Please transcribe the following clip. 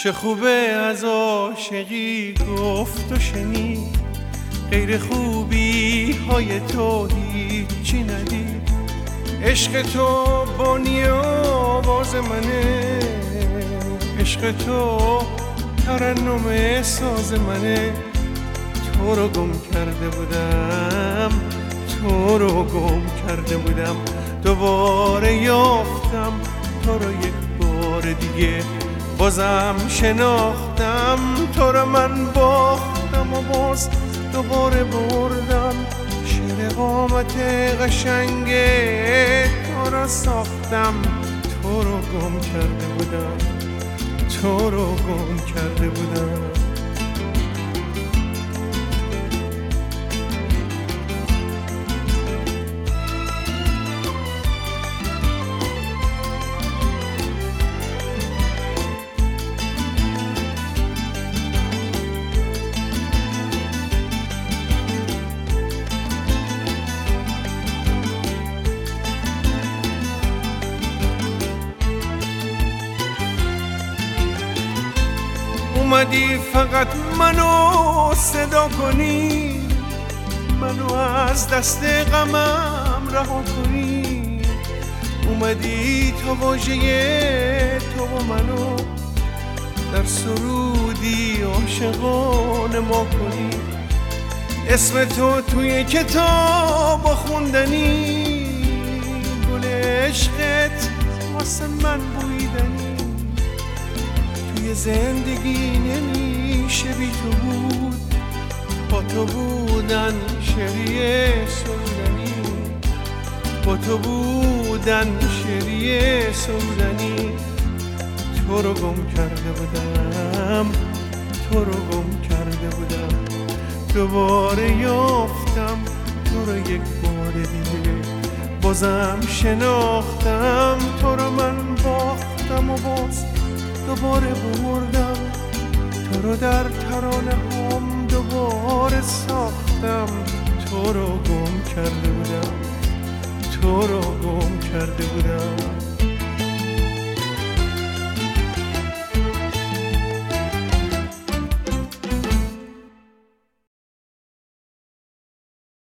چه خوبه از عاشقی گفت و شنید، غیر خوبی های تو هیچی ندید. عشق تو بانی آواز منه، عشق تو ترنم ساز منه. تو رو گم کرده بودم، تو رو گم کرده بودم، دوباره یافتم تو رو یک بار دیگه. بازم شناختم تو رو من باختم و باز دوباره بردم. شعر قامت قشنگه تو رو ساختم، تو رو گم کرده بودم، تو رو گم کرده بودم. اومدی فقط منو صدا کنی، منو از دست غمم رها کنی. اومدی تا واژه تو و منو در سرودی عاشقانه ما کنی. اسم تو توی کتاب خوندنی، گل عشقت واسه من بویدنی. توی زندگی نمیشه بی تو بود، با تو بودن شعریه سرودنی، با تو بودن شعریه سرودنی. تو رو گم کرده بودم، تو رو گم کرده بودم، دوباره یافتم تو رو یک بار دیگه. بازم شناختم تو رو من باختم و باز دوباره بردم. تو رو در ترانه هم دوباره ساختم، تو رو گم کرده بودم، تو رو گم کرده بودم.